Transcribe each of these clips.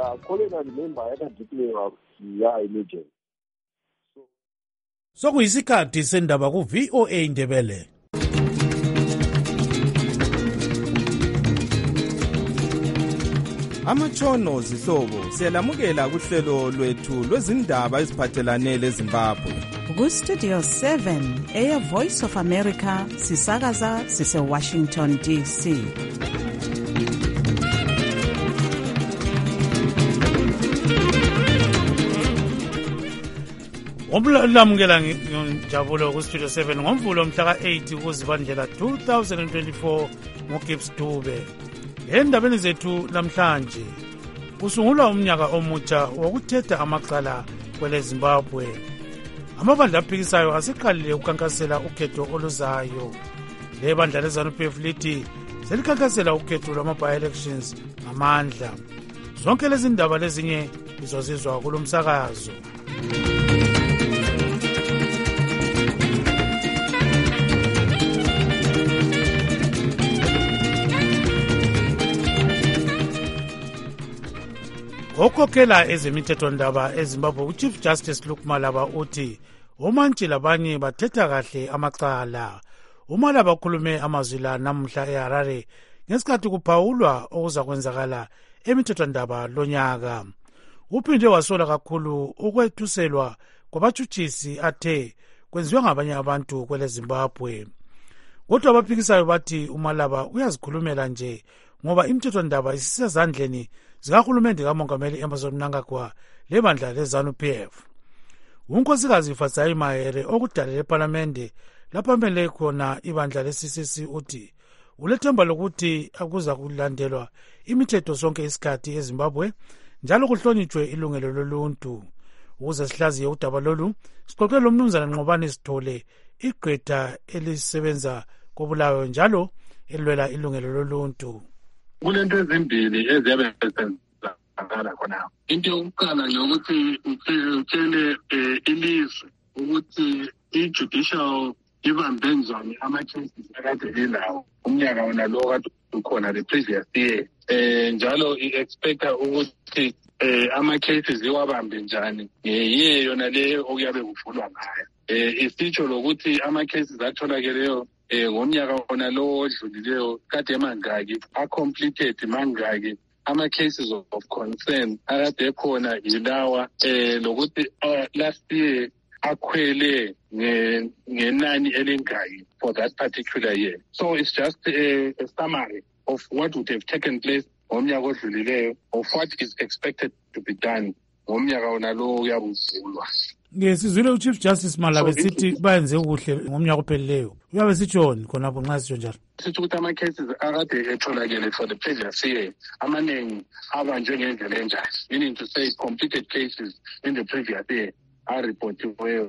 cholera remember yakadeclarewa kuti emergency. Sokuyisikhathi sendaba ku VOA Ndebele. Amatshono zihlobo siyalamukela kuhlelo lwethu lwezindaba eziphathelane leZimbabwe. Ku Studio 7 Air Voice of America sisakaza sise Washington DC. Lamukela njabulo ku Studio 7 ngomvulo mhla ka-8 kuZibandlela 2024 ngoGibbs Dube. Endabeni zethu namhlanje kusungulwa umnyaka omutsha wokuthetha amacala kwele Zimbabwe. Amabandla aphikisayo asiqalile ukukankasela ukhetho oluzayo. Le bandla leZANU-PF lithi selikhankasela ukhetho lwama-by-elections ngamandla. Zonke lezi ndaba lezinye izozizwa kulo msakazo. Okhokhela ezemithethondaba eZimbabwe uChief Justice Luke Malaba uthi omantshi labanye bathetha kahle amacala. uMalaba ukhulume amazwi la namuhla eHarare ngesikhathi kuphawulwa okuza kwenzakala emithethondaba lonyaka. Uphinde wasola kakhulu ukwethuselwa kwabatshutshisi athe kwenziwa ngabanye abantu kwele Zimbabwe. Kodwa abaphikisayo bathi uMalaba uyazikhulumela nje ngoba imithethondaba isisezandleni zikahulumende kamongameli Emmerson Mnangagwa lebandla leZANU-PF. Unkosikazi Fatsayi Mahere okudalele eParlamente lapho amele khona ibandla le-CCC uthi ulethemba lokuthi akuza kulandelwa imithetho sonke isikhathi eZimbabwe njalo kuhlonitshwe ilungelo loluntu. Ukuze sihlaziye udaba lolu sixoxe lo mnumzana Nqobani Sithole, igqwetha elisebenza koBulawayo njalo elwela ilungelo loluntu. Kulento ezimbili eziyabe zenzakala khona. Into yokuqala nje ukuthi utshele ilizwe ukuthi i-judicial ibambe njani ama-cases akade elawo umnyaka wona lo kade ukhona the previous year. Njalo i-expecta ukuthi ama-cases iwabambe njani ngeyear yona leyo okuyabe kuvulwa ngayo. Isitsho lokuthi ama-cases atholakeleyo ngomnyaka wona lo odlulileyo kade mangaki a-completed mangaki ama-cases of concern akade khona yilawa lokuthi last year akhwele ngenani elingaki for that particular year. So it's just a summary of what would have taken place ngomnyaka odlulileyo of what is expected to be done ngomnyaka wona lo uyabuvulwa. Sizwile uChief Justice Malaba sithi bayenze kuhle ngomnyaka ophelileyo. Uyabe sitshoni khonapho nxa sitsho njalo? Sithi ukuthi ama-cases akade etholakele for the previous year amaningi abanjwe ngendlela enjani, meaning to say completed cases in the previous year are-reportiweyo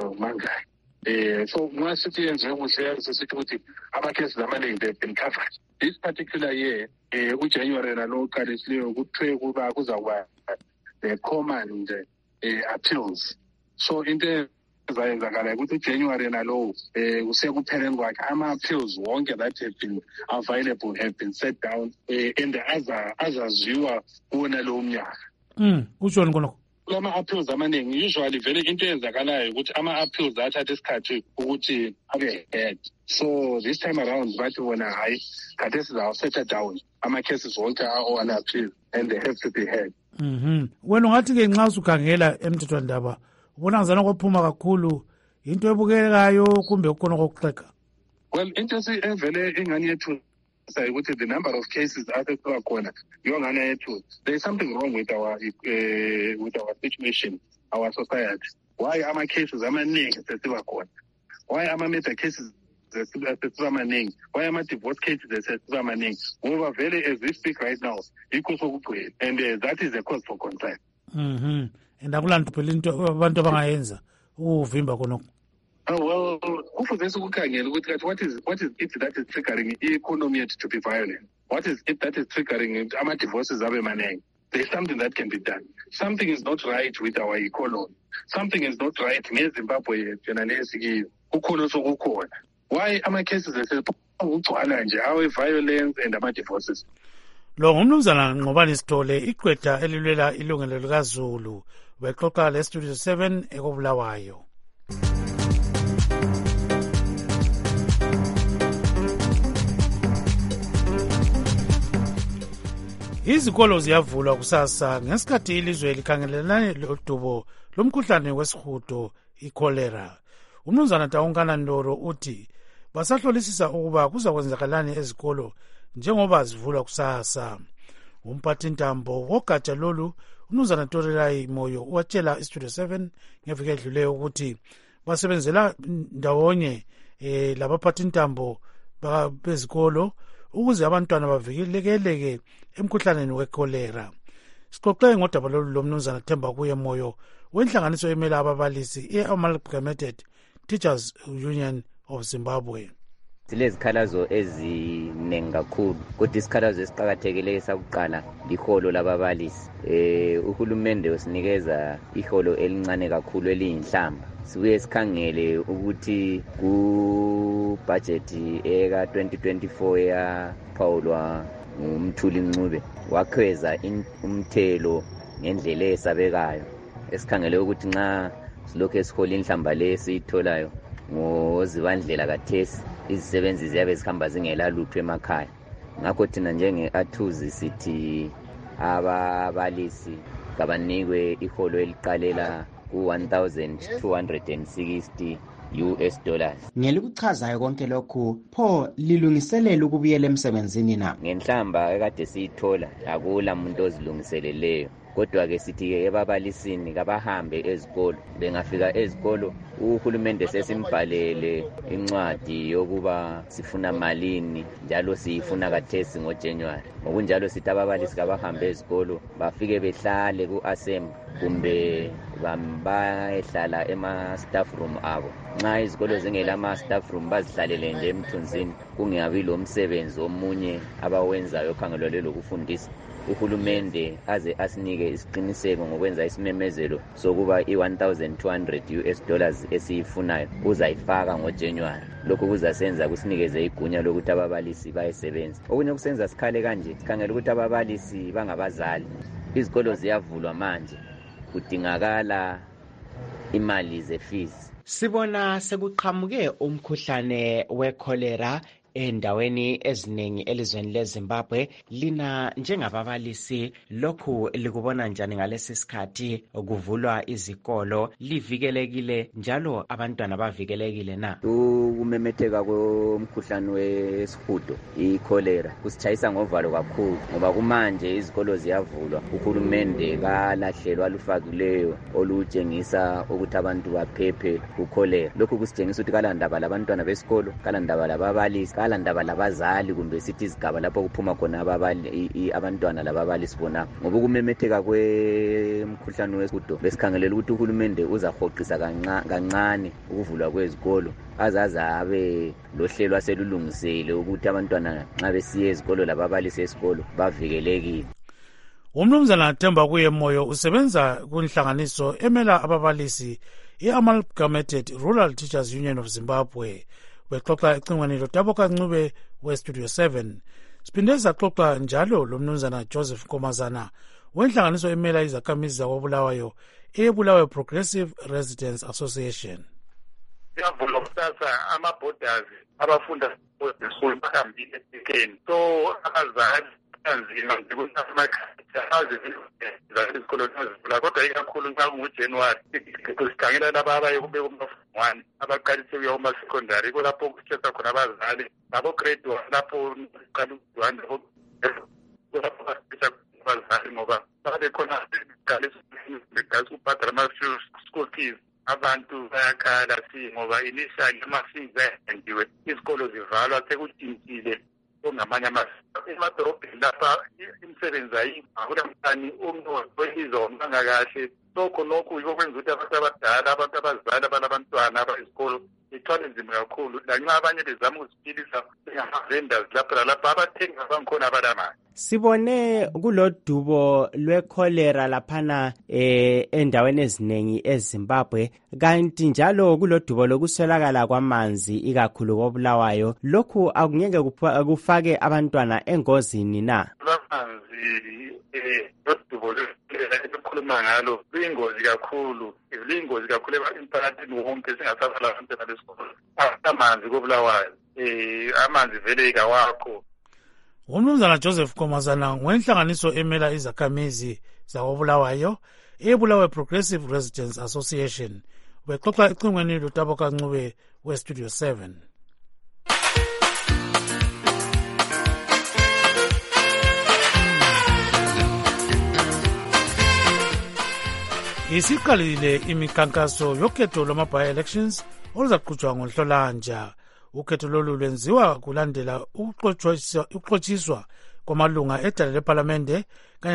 mangaki. So nxa sithi yenziwe kuhle sithi ukuthi ama-cases amaningi they've been covered. This particular year uJanuary nalo uqalisileyo kuthiwe kuba kuzakuba the command appeals. So into ezayenzakala ukuthi uJanuary nalo kusekupheleni kwakhe ama-appeals wonke that have been available have been set down and azaziwa kuwona lowo mnyaka. Utshoni khonokho? Kulama-appeals amaningi usually vele into eyenzakalayo ukuthi ama-appeals athatha isikhathi ukuthi abe heard. So this time around bathi bona hayi kade sizawa-settle down ama-cases wonke are-on-appeal and they have to be heard. Wena ungathi-ke nxa usukhangela emthethwandaba ubona ngazana kwaphuma kakhulu into ebukekayo kumbe kukhona kokuxega? Well, into evele ingane yethu say ukuthi the number of cases asesiba khona yongane yethu, there is something wrong with our situation, our society. Why ama-cases amaningi sesiba khona? Why ama-murder cases sesiba maningi? Why ama-divorce cases sesiba maningi? Ngoba vele as we speak right now yikho sokugcwele and that is a cause for concern. And akulanto phela into abantu abangayenza ukuvimba khonokho. Well, kufuze sikukhangela ukuthi what is it that is triggering i-economy yethu to be violent? What is it that is triggering ama-divorces abe maningi? There is something that can be done. Something is not right with our economy. Something is not right ngeZimbabwe yethu yena lesikiyo. Kukhona sokukhona. Why ama-cases ukugcwala nje awe-violence and ama-divorces? Lo ngumnumzana Nqobani Sithole, iqwetha elilwela ilungelo likaZulu, bexoxa leStudio 7 ekobulawayo. Izikolo ziyavulwa kusasa ngesikhathi ilizwe likhangelelane lodubo lomkhuhlane wesihudo ikholera. Umnumzana Taungana Ndoro uthi basahlolisisa ukuba kuzakwenzakalani ezikolo njengoba zivulwa kusasa. Umphathintambo wogatsha lolu umnumzana Torirai Moyo watshela iStudio 7 ngeviki edluleyo ukuthi basebenzela ndawonye labaphathintambo bezikolo ukuze abantwana bavikeleke emkhuhlaneni wekholera. Sixoxe ngodaba lolu lomnumzana Themba Kuye Moyo wenhlanganiso emela ababalisi i-Amalgamated Teachers Union of Zimbabwe. Silezikhalazo ezinengi kakhulu, kodwa isikhalazo esiqakathekileyo sakuqala liholo lababalisi. Uhulumende usinikeza iholo elincane kakhulu eliyinhlamba. Sibuye sikhangele ukuthi ku-budget eka 2024 yaphawulwa ngumthuli Ncube wakhweza umthelo ngendlela esabekayo. Esikhangele ukuthi nxa silokhu esihola inhlamba le siyitholayo ngozibandlela kathesi, izisebenzi ziyabe zihamba zingela lutho emakhaya. Ngakho thina njenge-Athuzi sithi ababalisi kabanikwe iholo eliqalela ku$1,260. Ngelikuchazayo konke lokhu, pho lilungiselela ukubuyela emsebenzini na? Ngenhlamba ekade siyithola akula muntu ozilungiseleleyo. Kodwa-ke sithi-ke ebabalisini kabahambe ezikolo. Bengafika ezikolo, uhulumende sesimbhalele incwadi yokuba sifuna malini, njalo siyifuna kathesi ngoJanuary. Ngokunjalo sithi ababalisi kabahambe ezikolo, bafike behlale ku-assembly kumbe bayehlala ema-staff room abo. Nxa izikolo zingela ama-staff room bazihlalele nje emthunzini, kungabi lo msebenzi omunye abawenzayo okhangelelwe lokufundisa. Uhulumende aze asinike isiqiniseko ngokwenza isimemezelo sokuba $1,200 esiyifunayo uzayifaka ngoJanuary. Lokhu kuzasenza kusinikeze igunya lokuthi ababalisi bayesebenza. Okunye kusenza sikhale kanje, sikhangela ukuthi ababalisi bangabazali. Izikolo ziyavulwa manje, kudingakala imali ze-fees. Sibona sekuqhamuke umkhuhlane wekholera endaweni eziningi elizweni leZimbabwe. Lina njengababalisi lokhu likubona njani ngalesi sikhathi kuvulwa izikolo? Livikelekile njalo abantwana bavikelekile na? Ukumemetheka komkhuhlane wesihudo ikholera kusitshayisa ngovalo kakhulu, ngoba kumanje izikolo ziyavulwa. Uhulumende kalahlelwa alufakileyo olutshengisa ukuthi abantu baphephe kukholera. Lokhu kusitshengisa ukuthi kalandaba labantwana besikolo, kalandaba lababalisi, kalandaba labazali kumbe sithi izigaba lapho kuphuma khona abantwana lababalisi bona. Ngoba ukumemetheka kwemkhuhlane wesihudo besikhangelela ukuthi uhulumende uzahoqisa kancane ukuvulwa kwezikolo, azabe lohlelo aselulungisele ukuthi abantwana nxa besiya ezikolo lababalisi esikolo bavikelekile. Umnumzana Themba Kuye Moyo usebenza kunhlanganiso emela ababalisi i-Amalgamated Rural Teachers Union of Zimbabwe. Bexoxa ecingweni loTaboka Ncube weStudio 7. Siphinde saxoxa njalo lomnumzana Joseph Komazana wenhlanganiso emela izakhamizi zakobulawayo eBulawayo Progressive Residents Association. Siyavula kusasa ama-borders abafunda school bahambile esikeni, so abazali anzima nje ukuthi izikolo zivula, kodwa ikakhulu nxa kunguJanuary sikhangela laba abaye kube kuma-1 abaqalise ukuya kuma-secondary, kulapho kusetshenziswa khona abazali nabo-grade 1 lapho qala ukudwana kulapho basebenzisa abazali ngoba babekhona beqalisa ukubhadala ama-school fees. Abantu bayakhala ngoba initially ama-fees ayenziwe, izikolo zivalwa, sekutshintshile ongamanye emadorobheni lapha imisebenzi ayikulamhlani umnotho omanga kahle. Lokho yikho kwenza ukuthi abantu abadala, abantu abazali, abalabantwana abayisikolo ithwale nzima kakhulu lanxa abanye bezama ukuziphilisa ngama-vendors lapho lalapho abathengi abangikhona abalamali. Sibone kulodubo lwekholera laphana endaweni eziningi eZimbabwe, kanti njalo kulodubo lokuswelakala kwamanzi ikakhulu koBulawayo. Lokhu akungeke kufake abantwana engozini na? Amanzi lodubo esikhuluma ngalo luyingozi kakhulu, luyingozi kakhulu emphakathini wonke singasabala abantwana besikolo. Amanzi koBulawayo, amanzi vele ikawakho. Umnumzana Joseph Komazana wenhlanganiso emela izakhamizi zakoBulawayo eBulawayo Progressive Residents Association ubexoxa ecingweni loTaboka Ncube weStudio 7. Isiqalile imikhankaso yokhetho lwama-by-elections oluzaqhutshwa ngoNhlolanja. Ukhetho lolu lwenziwa kulandela ukuxotshiswa kwamalunga edala lephalamende kanye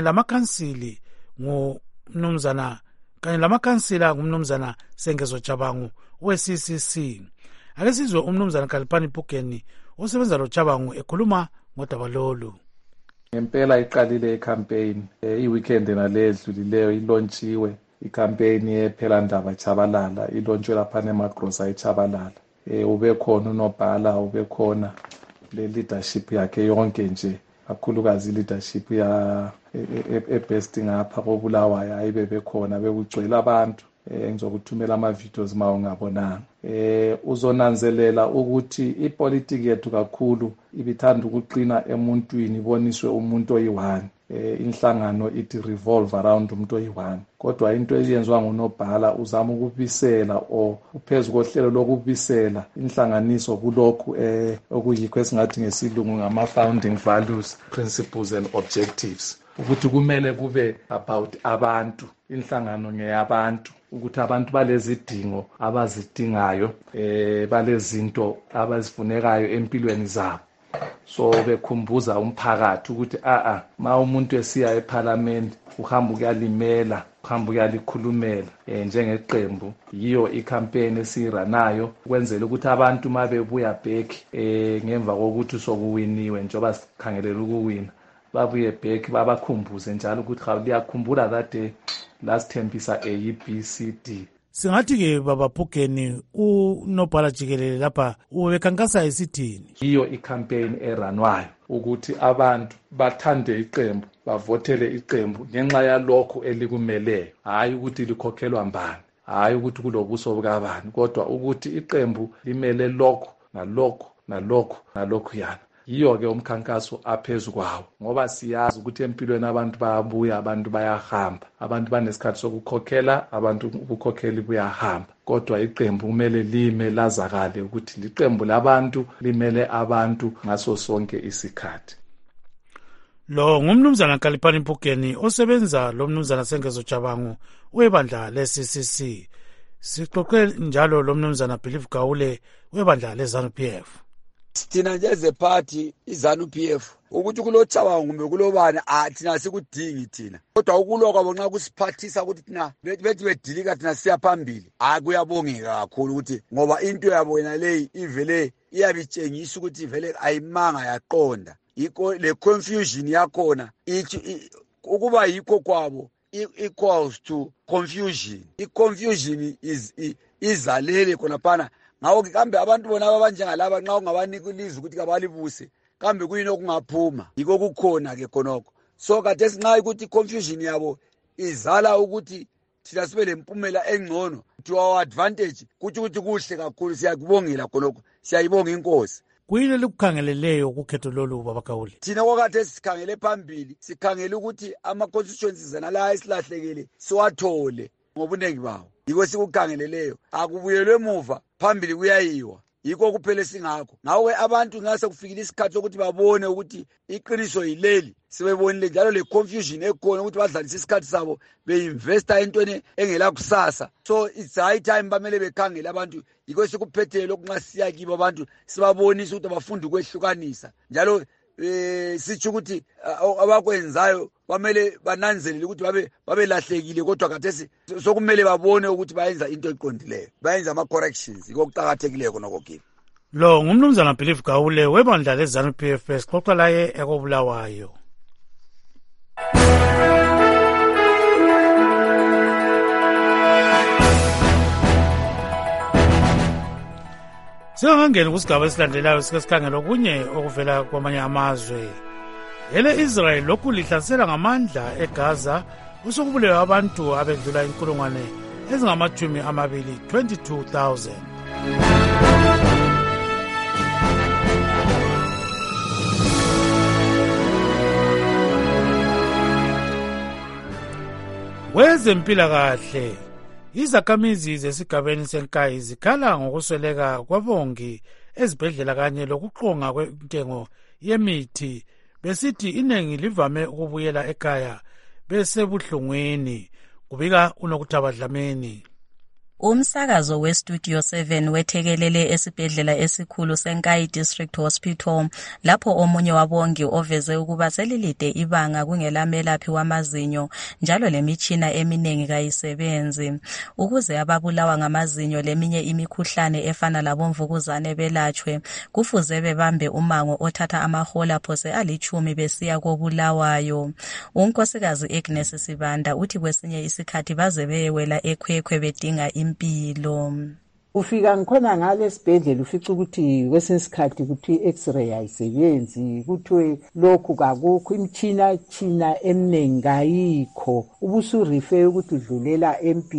lamakansila ngumnumzana Sengezo Chabangu we-CCC. Ake sizwe umnumzana Khalipani Phukeni osebenza loChabangu ekhuluma ngodaba lolu. Ngempela iqalile icampaign i-weekend naledlulileyo ilontshiwe icampaign yePhelandaba Chabalala ilontshiwe laphana emagrosa eChabalala. Ube khona unobhala, ube khona le leadership yakhe yonke nje, kakhulukazi leadership ya ebest ngapha koBulawayo ayibe bekhona bekugcwele abantu. Ngizokuthumela ama-videos ma ungabonanga. Uzonanzelela ukuthi ipolitiki yethu kakhulu ibithanda ukuqina emuntwini, iboniswe umuntu oyi-one. Inhlangano ithi revolve around umuntu oyi-one. Kodwa into eyenziwa ngunobhala uzama ukubisela uphezu kohlelo lokubisela inhlanganiso kulokhu okuyikho esingathi ngesilungu ngama-founding values, principles and objectives. Ukuthi kumele kube about abantu, inhlangano ngeyabantu, ukuthi abantu balezidingo abazidingayo, balezinto abazifunekayo empilweni zabo. So bekhumbuza umphakathi ukuthi ma umuntu esiya eParliament uhamba ukuyalimela, uhamba ukuyalikhulumela njengeqembu. Yiyo icampaign esiranayo ukwenzela ukuthi abantu ma bebuya back ngemva kokuthi sokuwiniwe njengoba sikhangelela ukuwina, babuye back babakhumbuze njalo ukuthi liyakhumbula that day lasithembisa ABCD. Singathi-ke Baba Phukeni unobhala jikelele lapha ubekhankasa isithini? Yiyo icampaign eranwayo ukuthi abantu bathande iqembu, bavotele iqembu ngenxa yalokho elikumeleyo, hayi ukuthi likhokhelwa mbani, hayi ukuthi kulobuso bukabani, kodwa ukuthi iqembu limele lokho nalokho nalokho nalokho yana. Yiyo-ke umkhankaso aphezu kwawo, ngoba siyazi ukuthi empilweni abantu bayabuya, abantu bayahamba, abantu banesikhathi sokukhokhela, abantu ukukhokhela buyahamba, kodwa iqembu kumele lime lazakale ukuthi liqembu labantu limele abantu ngaso sonke isikhathi. Lo ngumnumzana Khalipani Phukeni osebenza lo mnumzana Sengezo Chabangu webandla le-CCC. Sixoxe njalo lo mnumzana Believe Gawule webandla le-ZANU-PF. Thina nje zeparty iZANU-PF ukuthi kuloChabangu kumbe kulobani thina sikudingi thina, kodwa ukulwa kwabo nxa kusiphathisa ukuthi thina bethi bedilika thina siya phambili, kuyabongeka kakhulu ukuthi ngoba into yabo yena leyi ivele iyabitshengisa ukuthi vele ayimanga yaqonda. Yikho le confusion yakhona ithi ukuba yikho kwabo equals to confusion. I-confusion izalele khona phana. Ngawo kambe abantu bona abanjengalaba nxa ungabanika ilizwi ukuthi kabalibuse, kambe kuyini okungaphuma? Yiko kukhona ke khonokho. So kade sinxa ukuthi confusion yabo izala ukuthi thina sibe lempumela engcono to our advantage, ukuthi kuhle kakhulu. Siyakubongela khonokho, siyayibonga inkosi. Kuyini likukhangeleleyo ukukhetho lolu Baba Gawule? Thina kwakade sikhangele phambili, sikhangele ukuthi ama-constituencies la esilahlekele siwathole ngobunengi bawo. Yiko sikukhangeleleyo, akubuyelwe emuva, phambili kuyayiwa. Yiko kuphela singakho. Ngawe abantu ngase kufikile isikhathi sokuthi babone ukuthi iqiniso yileli. Sibebonile njalo le confusion ekhona ukuthi badlalise isikhathi sabo beinvesta entweni engela kusasa. So it's high time bamele bekhangele abantu. Yiko sikuphethele lokunxa siya kibo abantu sibabonisa ukuthi abafundi ukwehlukanisa. Njalo sithi ukuthi abakwenzayo bamele bananzelele ukuthi babelahlekile kodwa khathesi sokumele babone ukuthi bayenza into eqondileyo, bayenza ama-corrections. Ikokuqakathekileyo khonokho kimi. Lo ngumnumzana Believe Gawule webandla leZANU-PF xoxa laye ekobulawayo. Singangeni kusigaba esilandelayo sikesikhangelo kunye okuvela kwamanye amazwe. Israel lokhu lihlasela ngamandla eGaza usokubulewe abantu abedlula inkulungwane ezingama-20 22,000. Wezempilakahle, izakhamizi zesigabeni senkayi zikhala ngokusweleka kwabongi ezibhedlela kanye lokuqonga kwentengo yemithi, besithi iningi livame ukubuyela ekhaya besebuhlungwini. Kubika uNokuthaba Dlamini. Umsakazo weStudio 7 wethekelele esibhedlela esikhulu seNkayi District Hospital lapho omunye wabongi oveze ukuba selilide ibanga kungelamelaphi wamazinyo njalo lemitshina eminingi kayisebenzi. Ukuze ababulawa ngamazinyo leminye imikhuhlane efana labomvukuzane belatshwe, kufuze bebambe umango othatha amahola phose ali10 besiya kobulawayo. Unkosikazi Agnes Sibanda uthi kwesinye isikhathi baze beyewela ekhwekhwe bedinga impilo. Ufika ngikhona ngale sibhedlela ufica ukuthi kwesinye isikhathi kuthi i-x-ray ayisebenzi, kuthiwe lokhu kakukho, imitshina eminingi ayikho, ubusurife ukuthi udlulela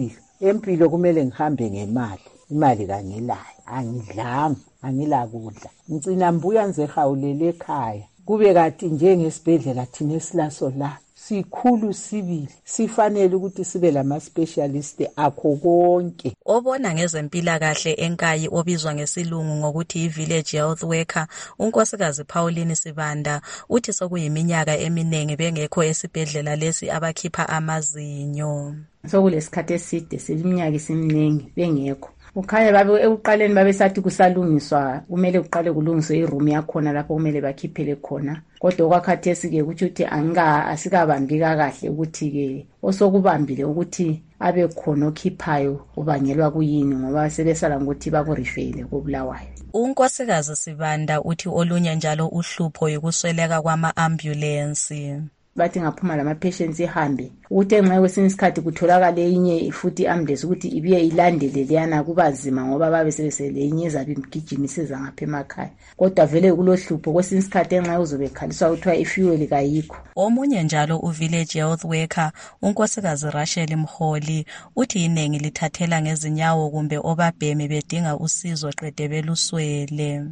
empilo kumele ngihambe ngemali, imali kangilayo, angidlanga, angilakudla, ngicina mbuya ngizehawulele ekhaya. Kube kanti njengesibhedlela thina esilaso la sikhulu sibili, sifanele ukuthi sibe lama-specialist akho konke. Obona ngezempilakahle enkayi obizwa ngesilungu ngokuthi i-village health worker, unkosikazi Pauline Sibanda uthi sokuyiminyaka eminingi bengekho esibhedlela lesi abakhipha amazinyo. Sokulesikhathi eside siminyaka isiningi bengekho. Ukhanya babe ekuqaleni babesathi kusalungiswa, kumele uqale kulungiswe iroom yakhona lapho kumele bakhiphele khona. Kodwa okwakhathesi ke ukuthi asikabambi kahle ukuthi ke osokubambile ukuthi abe khona okhiphayo ubangelwa kuyini ngoba sebesala ngokuthi bakurifele kobulawayo. Unkosikazi Sibanda uthi olunye njalo uhlupho yokusweleka kwama-ambulance. Bathi ngaphuma lama-patients ihambe ukuthi enxa kwesinye isikhathi kutholakale inye futhi ambulance ukuthi ibuye ilandele leyana kuba nzima ngoba babe sebesele inye ezabe imgijimiseza ngapha emakhaya. Kodwa vele kulohlupho kwesinye isikhathi enxa uzobe khaliswa kuthiwa ifuel kayikho. Omunye njalo u-village health worker unkosikazi Rachel Mholi uthi iningi lithathela ngezinyawo kumbe obabhemi bedinga usizo qede beluswele.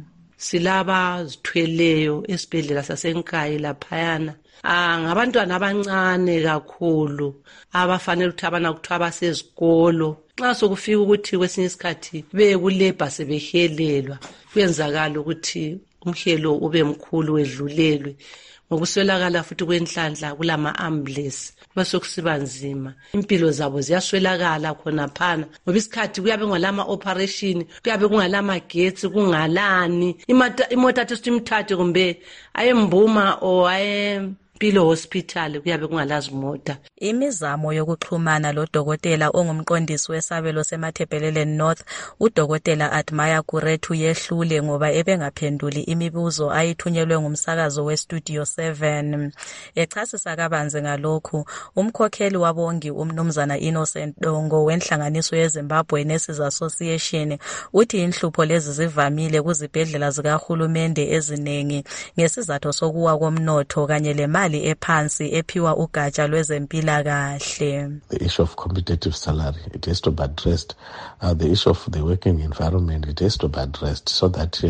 Silaba zithweleyo esibhedlela sasenkayi laphayana. Ngabantwana abancane kakhulu abafanele ukuthi abana kuthiwa basezikolo. Nxa sokufika ukuthi kwesinye isikhathi bekulebha sebehelelwa, kuyenzakala ukuthi umhelo ube mkhulu wedlulelwe. Ngokuswelakala futhi kwenhlanhla kulama-ambulance basokusiba nzima, impilo zabo ziyaswelakala khona phana ngoba isikhathi kuyabe kungalama-operation, kuyabe kungalamagetsi, kungalani imota athi sithi imthathe kumbe ayembuma o Mpilo Hospital kuyabe kungalazimota. Imizamo yokuxhumana lodokotela ongumqondisi wesabelo seMathebhelele North, udokotela Admire Kurethu yehlule ngoba ebengaphenduli imibuzo ayithunyelwe ngumsakazo weStudio 7. Echasisa kabanzi ngalokhu, umkhokheli wabongi umnumzana Innocent Dongo wenhlanganiso yeZimbabwe Nurses Association uthi inhlupho lezi zivamile kuzibhedlela zikahulumende eziningi ngesizathu sokuwa komnotho kanye lemali ephansi ephiwa ugatsha lwezempilakahle. The issue of competitive salary, it has to be addressed. The issue of the working environment, it has to be addressed so that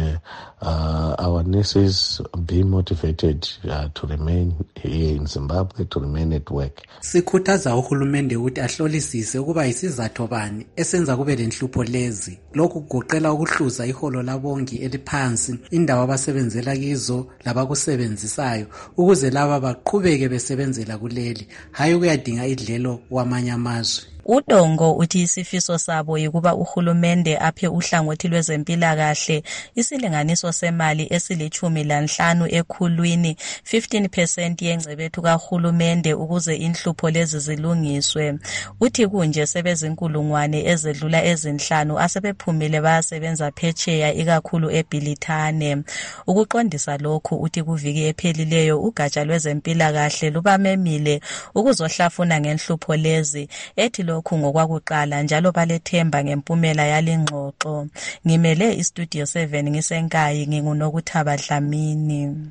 our nurses be motivated to remain here in Zimbabwe, to remain at work. Sikhuthaza uhulumende ukuthi ahlolisise ukuba isizathu bani esenza kube lenhlupho lezi. Lokhu kugoqela ukuhluza iholo labongi eliphansi, indawo abasebenzela kizo labakusebenzisayo, ukuze laba baqhubeke besebenzela kuleli, hayi ukuyadinga idlelo kwamanye amazwe. uDongo uthi isifiso sabo yikuba uhulumende aphe uhlangothi lwezempilakahle isilinganiso semali esili-15 ekhulwini 15% yengcebethu kahulumende ukuze inhlupho lezi zilungiswe. Uthi kunje sebezinkulungwane ezedlula ezinhlanu asebephumile bayasebenza phetsheya ikakhulu eBhilithane. Ukuqondisa lokhu uthi kuviki ephelileyo ugatsha lwezempilakahle lubamemile ukuzohlafuna ngenhlupho lezi ethi lokhu ngokwakuqala njalo balethemba ngempumela yalengxoxo. Ngimele iStudio 7 ngisenkayi nginguNokuthaba Dlamini.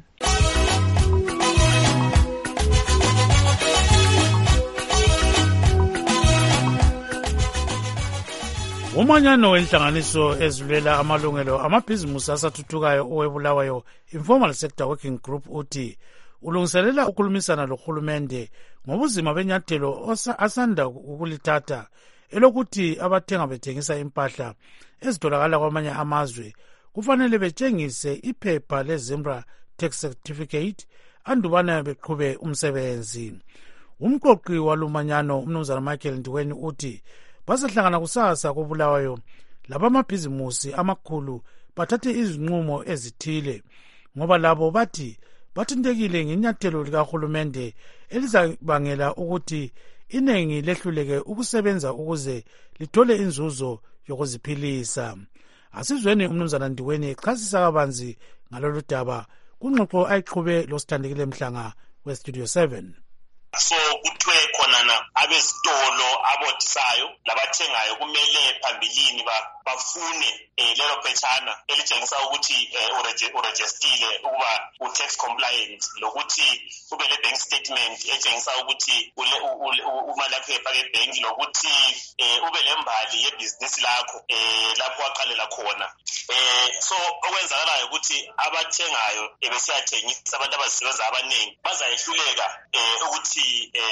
Umanyano wenhlanganiso ezilwela amalungelo amabhizimusi asathuthukayo owebulawayo Informal Sector Working Group uthi ulungiselela ukukhulumisana lohulumende ngobuzima benyathelo asanda ukulithatha elokuthi abathenga bethengisa impahla ezitholakala kwamanye amazwe kufanele betshengise iphepha leZimbra Tax Certificate andubana beqhube umsebenzi. Umqoqi walumanyano umnumzana Michael Ndiweni uthi basahlangana kusasa kobulawayo labamabhizimusi amakhulu bathathe izinqumo ezithile ngoba labo bathi bathintekile ngenyathelo likahulumende elizabangela ukuthi inengi lehluleke ukusebenza ukuze lithole inzuzo yokuziphilisa. Asizweni umnumzana Ndiweni echasisa kabanzi ngalolu daba kungxoxo ayiqhube loSithandekile Mhlanga weStudio 7. So kuthiwe khonana abezitolo abodisayo labathengayo kumele phambilini bafune lelo phetshana elitshengisa ukuthi urejistile ukuba u-tax compliant lokuthi ube le bank statement etshengisa ukuthi umali yakho efake ebhenki lokuthi ube lembali yebhizinisi lakho lapho waqalela khona. So okwenzakalayo ukuthi abathengayo besiyathengisa abantu abazisebenza abaningi bazayehluleka ukuthi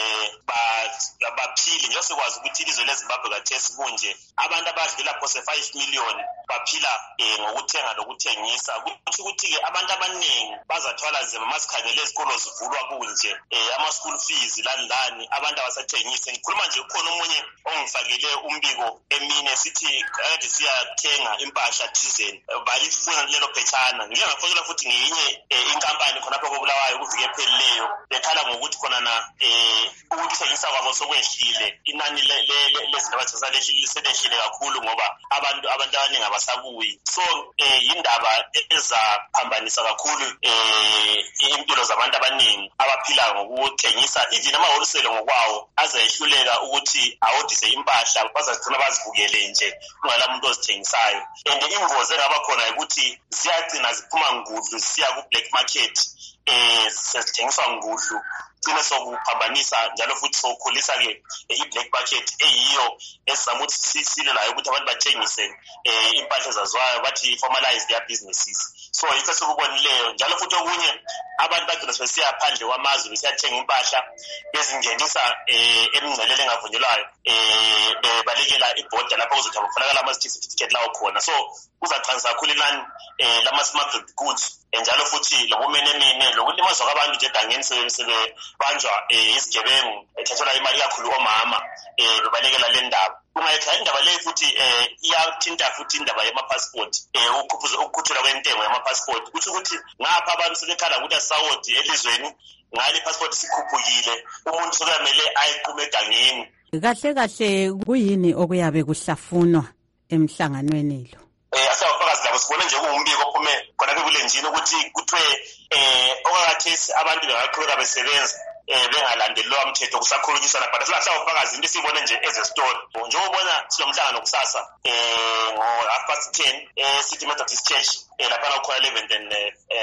baphile njengoba sikwazi ukuthi ilizwe leZimbabwe kathesi kunje abantu abadlula phose 5 million baphila ngokuthenga lokuthengisa. Kuthi ukuthi-ke abantu abaningi bazathwala nzima masikhangele izikolo zivulwa kunje ama-school fees lani abantu abasathengisi. Ngikhuluma nje ukhona omunye ongifakele umbiko emine sithi kade siyathenga impahla thizeni balifuna lelo phetshana. Ngike ngafonela futhi ngenye inkampani khonapho kobulawayo kuvike ephelileyo bekhala ngokuthi khonana ukuthengisa kwabo sokwehlile inani lezindaba selehlile kakhulu ngoba abantu abaningi abasabuyi. So indaba ezaphambanisa kakhulu impilo zabantu abaningi abaphila ngokuthengisa. Even amawholesale ngokwawo azayehluleka ukuthi ahodise impahla bazagcina bazibukele nje kungala muntu ozithengisayo. And ingozi engaba khona ukuthi ziyagcina ziphuma ngudlu zisiya ku-black market sezithengiswa ngudlu gcine sokuphambanisa njalo futhi sokukhulisa-ke i-black market eyiyo esizama ukuthi silelayo ukuthi abantu bathengise impahla ezazwayo bathi formalize their businesses. So yikho sikubonileyo njalo futhi okunye abantu bagcina sebesiya phandle kwamazwe besiyathenga impahla bezingenisa emingcelele engavunyelwayo bebalekela ibhoda lapho kuzothi kufunakala ama-certificate lawo khona. So kuzachaza kakhulu inani lama-smuggled goods njalo futhi lobumenemene lokulimazwa kwabantu nje egangeni sebebanjwa izigebengu ethathelwa imali kakhulu omama bebalekela le ndaba. Ungayithatha indaba leyo futhi iyathinta futhi indaba yama-passport ukukhuphula kwentengo yama-passport kuthi ukuthi ngapha abantu sebekhala ukuthi asawodi elizweni ngale i-passport sikhuphukile umuntu sokumele ayiqume egangeni. Kahle kahle kuyini okuyabe kuhlafunwa emhlanganweni lo? Asawufakazi labo sibone nje kuwumbiko ophume khona kulenjini ukuthi kuthiwe okakathesi abantu bengaqhubeka besebenza bengalandelwa umthetho kusakhulunyiswana but asawufakazi into esiyibone nje ezestori. Njengobona silomhlangano kusasa ngo-10:30 City Methodist Church laphana ukhona 11th and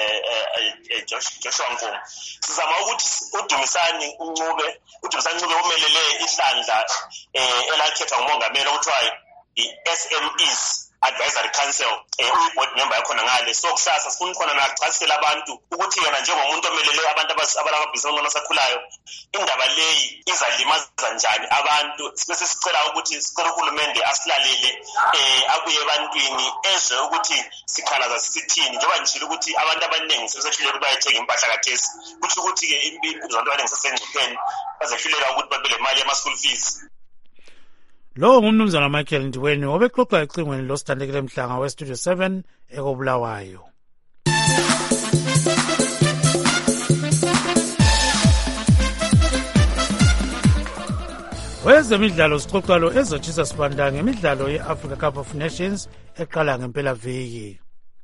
Joshua Nkomo. Sizama ukuthi uDumisani Ncube umelele ihlandla elakhethwa ngumongameli okuthiwa i-SMEs Advisory Council board member yakhona ngale. So kusasa sifuna khona nachasisela abantu ukuthi yena njengomuntu omelele abantu abalababhizinisi asakhulayo indaba leyi izalimaza njani abantu. Sibese sicela ukuthi sicela uhulumende asilalele abuye ebantwini ezwe ukuthi sikhalaza sisithini njengoba ngishilo ukuthi abantu abaningi sebesehluleka bayethenga impahla kathesi kuthi ukuthi-ke impilo zabantu abaningi sesengcupheni bazehluleka ukuthi babele imali yama-school fees. Lo ngumnumzana Michael Ndiweni obexoxa ecingweni losithandekile Mhlanga weStudio 7 ekobulawayo. Wezemidlalo sixoxalo ezotshisa sibanda ngemidlalo ye-Africa Cup of Nations eqala ngempela viki.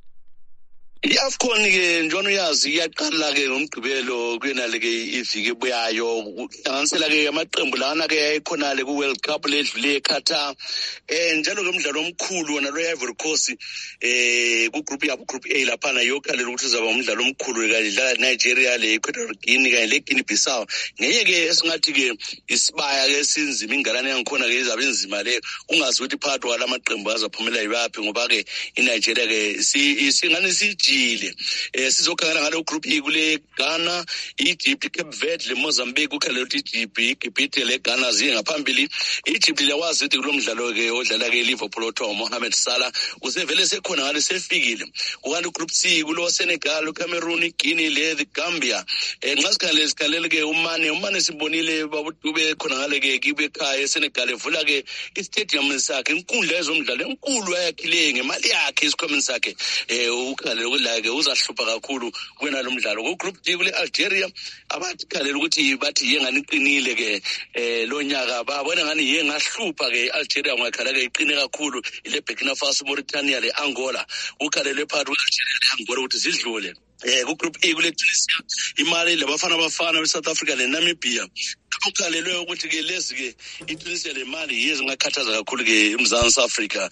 I-AFCON ke njalo uyazi iyaqala ke ngomgqibelo kwenale ke iviki ebuyayo kuhlanganisela ke amaqembu lana ke ayikhona le ku-World Cup ledlule eQatar njalo ke umdlalo omkhulu wona lo Ivory Coast ku-group yabo group A laphana yokhalela ukuthi uzaba umdlalo omkhulu kanye dlala Nigeria le Equatorial Guinea kanye le Guinea Bissau ngeke ke esingathi ke isibaya ke sinzima ingalane yangikhona ke izabe inzima le ungazi ukuthi phakathi kwala maqembu azaphumela yibapi ngoba ke iNigeria ke singane sijile sizokhangela ngalo group E kule Ghana, Egypt, Cape Verde le Mozambique ukhalela ukuthi Egypt le Ghana ziye ngaphambili. Egypt yawazi ukuthi kulomdlalo ke odlala ke Liverpool othiwa Mohamed Salah usevele sekhona ngale sefikile. Kukanti group C kulo Senegal, Cameroon, Guinea le Gambia nxasikhalele ke umane sibonile babudube khona ngale ke kibe ekhaya Senegal evula ke istadium sakhe inkundla ezomdlalo enkulu ayakhile ngemali yakhe isikhwameni sakhe ukhalela ke uzahlupha kakhulu kwena lo mdlalo. Ku group D kule Algeria abathi khalela ukuthi bathi yengani iqinile ke lo nyaka babona ngani yengahlupha ke Algeria ngakhala ke iqine kakhulu ile Burkina Faso, Mauritania le Angola ukhalele phakathi kwe-Algeria le Angola ukuthi zidlule. Ku group A kule Tunisia imali labafana we-South Africa le Namibia ukhalelwe ukuthi ke lezi ke iTunisia le mali yezingakhathaza kakhulu ke eMzansi Africa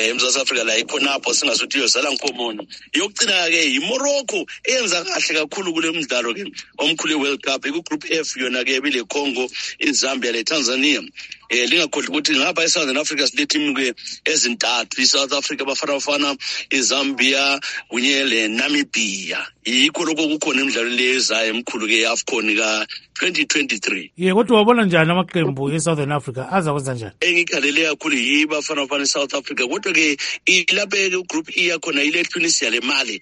la ikhonapho singasuthi yozala nkomono yokugcina ke iMorocco eyenza kahle kakhulu kule mdlalo ke omkhulu weWorld Cup ku group F yona ke bile Congo, iZambia le Tanzania. Lingakhohlwa ukuthi ngapha eSouthern Africa sile team ke ezintathu iSouth Africa bafana iZambia kunye le Namibia yikho lokho kukhona imidlalo lezayo emkhulu ke AFCON ka 2023. Kodwa wabona njani amaqembu eSouthern Africa aza kwenza njani? Engikhalele kakhulu yibafana eSouth Africa kodwa ke ilapha ke group E yakhona ile Tunisia le Mali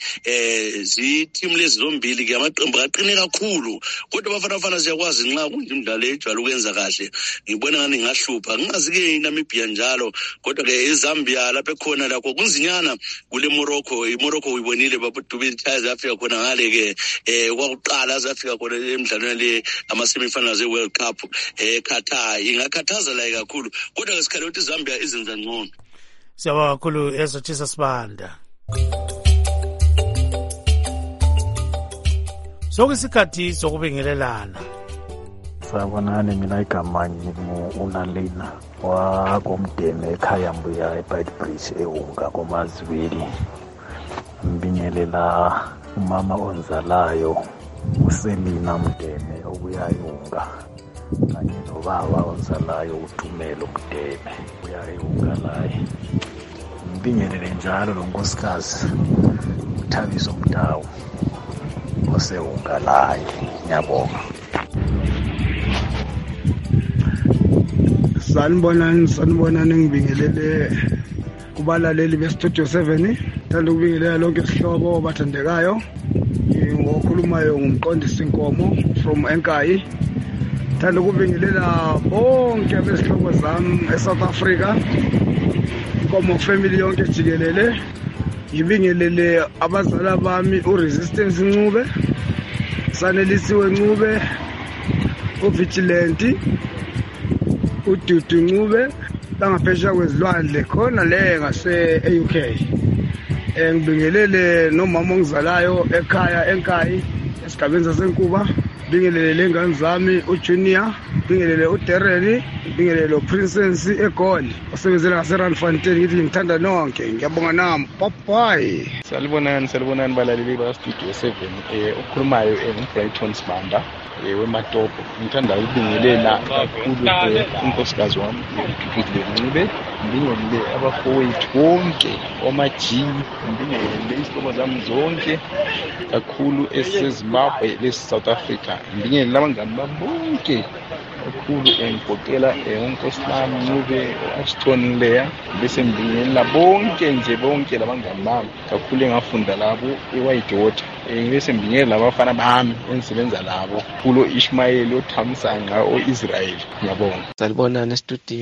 zi team lezi zombili ke amaqembu aqine kakhulu kodwa bafana siyakwazi nxa kunje imidlalo ejwayele ukwenza kahle ngibona ngani ngahlupha ngingazi ke iNamibia njalo kodwa ke eZambia lapha ekhona lakho kunzinyana kule Morocco uyibonile babudube Africa khona ngale ke kwakuqala zafika khona emidlalweni le ama-semifinals e-World Cup Qatar ingakhathaza la kakhulu kodwa ngesikhathi ukuthi iZambia izenza ngcono. Siyabonga kakhulu ezothisa sibanda. Sokusikhathi sokubingelelana. Sabonani mina igama unalina wakomdeme ekhaya mbuya eBitebridge eHunga koMazwili. Mbingelela umama onzalayo uSelina Mdeme okuyayunga kanye nobaba onzalayo uThumelo Mdeme uyayunga laye. Mbingelele njalo lo nkosikazi uThabiso Mtawu osehunga laye. Ngiyabonga. Sanibonani ngibingelele kubalaleli beStudio 7 thanda ukubingelela lonke isihlobo abathandekayo. Ngokhulumayo ngumqondisi Nkomo from Enkayi. Thanda ukubingelela bonke abesihlobo zami eSouth Africa, Nkomo family yonke jikelele. Ngibingelele abazala bami uResistance Ncube, Sanelisiwe Ncube, uVigilante, uDudu Ncube langaphesha kwezilwandle khona le ngase eUK. Ngibingelele nomama ongizalayo ekhaya Enkayi esigabeni saseNkuba. Ngibingelele lengane zami uJunior, ngibingelele uDerren, ngibingelele uPrincess eGoli osebenzela ngaseRandfontein. Ngithi ngithanda nonke, ngiyabonga nami. Bye. Salibonani balaleli baStudio 7 ukukhulumayo eBrighton Sibanda weMatopo. Ngithanda ukubingelela kakhulu unkosikazi wami uDudule Ncube, ngibingelele abafowethu bonke omaji, ngibingelele isihlobo zami zonke kakhulu eseZimbabwe leSouth Africa, ngibingelele abangani bami bonke kakhulu engigoqela unkosikazi Ncube, Ashton Leya, bese ngibingelela bonke labangani bami kakhulu engafunda labo eWhitewater. Ngibese ngibingelela abafana bami engisebenza labo kulo Ishmael oThamsanqa oIsrael. Ngiyabonga. Salibonani estudio.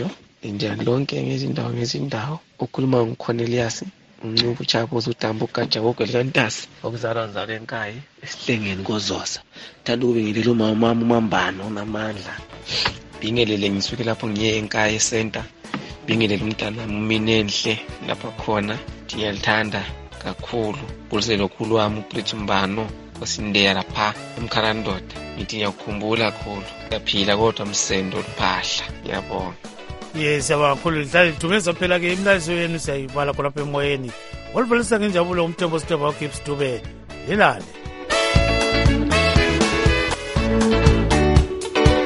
India lonke ngezindawo ukhuluma nguCornelius Ncube Chabuza uDambo Gajawogo likantasi okuzalwa nzalo eNkayi esihlengeni koZosa. Thanda ukubingelela umama uMambano onamandla. Bingelele ngisuke lapho ngiye eNkayi center. Bingelele umntana Minenhle lapha khona. Ngiyalithanda kakhulu. Buliselo khulu wami uPrich Mbano osindeya lapha eMkharandoda. Ngithi ngiyakukhumbula kakhulu. Yaphila kodwa msendo luphahla. Ngiyabonga. Yes, abakhulu lidlali dumeza phela ke imlazo yenu siyayibala khona lapha emoyeni. Walivalisa ngenjabulo umthembo Steve Gibbs Dube. Lelale.